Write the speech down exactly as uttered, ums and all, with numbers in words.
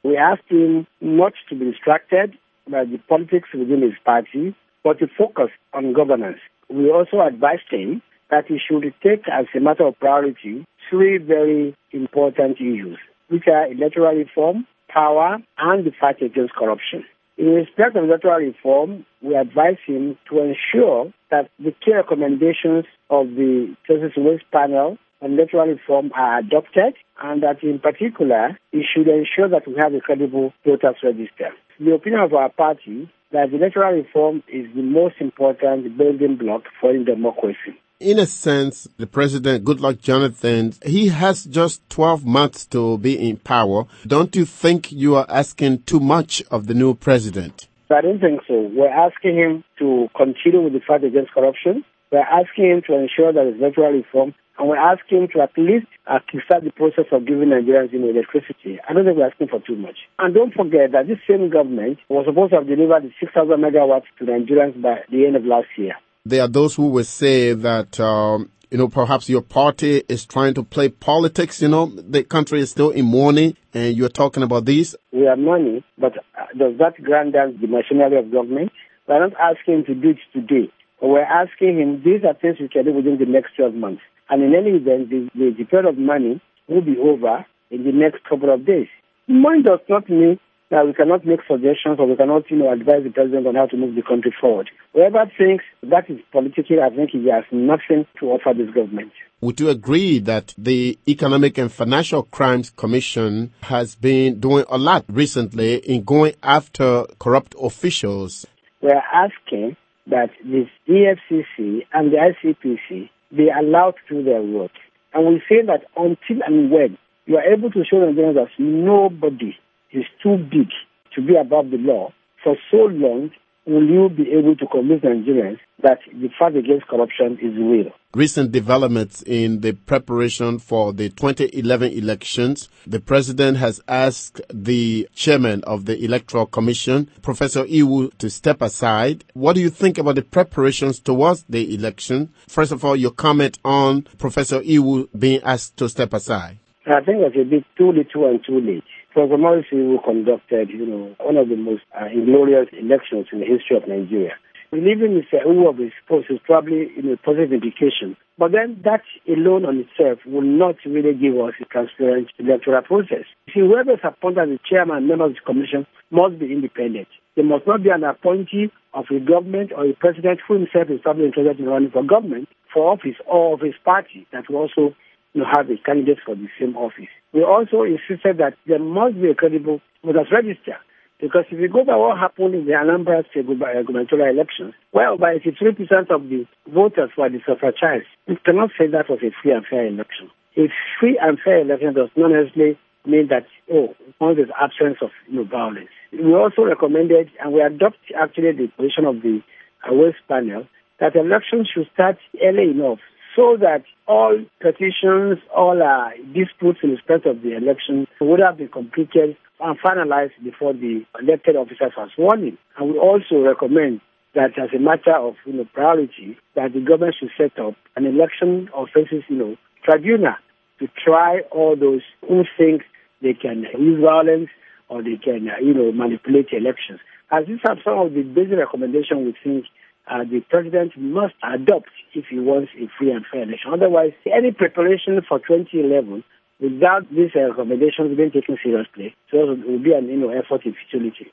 We asked him not to be distracted by the politics within his party, but to focus on governance. We also advised him that he should take as a matter of priority three very important issues, which are electoral reform, power, and the fight against corruption. In respect of electoral reform, we advise him to ensure that the key recommendations of the Justice Waste Panel on electoral reform are adopted, and that in particular, he should ensure that we have a credible voters register. The opinion of our party that electoral reform is the most important building block for democracy. In a sense, the President, Goodluck Jonathan, he has just twelve months to be in power. Don't you think you are asking too much of the new president? I don't think so. We're asking him to continue with the fight against corruption. We're asking him to ensure that there's electoral reform. And we're asking him to at least uh, kickstart the process of giving Nigerians you know, electricity. I don't think we're asking for too much. And don't forget that this same government was supposed to have delivered the six thousand megawatts to Nigerians by the end of last year. There are those who will say that, um, you know, perhaps your party is trying to play politics. You know, the country is still in mourning, and you're talking about this. We have money, but uh, does that grant us the machinery of government? We're not asking him to do it today. But we're asking him, these are things we can do within the next twelve months. And in any event, the, the, the period of money will be over in the next couple of days. Money does not mean that we cannot make suggestions or we cannot, you know, advise the president on how to move the country forward. Whoever thinks that is politically, I think he has nothing to offer this government. Would you agree that the Economic and Financial Crimes Commission has been doing a lot recently in going after corrupt officials? We're asking that the E F C C and the I C P C be allowed to do their work. And we say that until and when you are able to show Nigerians that nobody is too big to be above the law, for so long will you be able to convince Nigerians that the fight against corruption is real. Recent developments in the preparation for the twenty eleven elections, the president has asked the chairman of the Electoral Commission, Professor Iwu, to step aside. What do you think about the preparations towards the election? First of all, your comment on Professor Iwu being asked to step aside. I think that's a bit too little and too late. Professor Morris Iwu conducted, you know, one of the most uh, inglorious elections in the history of Nigeria. Believing Mister Iwu of his post is probably, you know, a positive indication. But then that alone on itself will not really give us a transparent electoral process. See, whoever is appointed as the chairman and member of the commission must be independent. There must not be an appointee of a government or a president who himself is probably interested in running for government, for office, or of his party that will also you know, have a candidate for the same office. We also insisted that there must be a credible voters register. Because if you go by what happened in the Anambra State gubernatorial elections, well, by eighty-three percent of the voters were disenfranchised. You cannot say that was a free and fair election. A free and fair election does not necessarily mean that, oh, once there's absence of you know, violence. We also recommended, and we adopt actually the position of the uh, Waste Panel, that elections should start early enough so that all petitions, all uh, disputes in respect of the election would have been completed and finalized before the elected officers are sworn in. And we also recommend that as a matter of you know, priority, that the government should set up an election offenses you know, tribunal to try all those who think they can use violence or they can uh, you know, manipulate elections. As these are some of the basic recommendations we think Uh, the president must adopt if he wants a free and fair election. Otherwise, any preparation for twenty eleven without these uh, recommendations being taken seriously, so it will be an you know, effort in futility.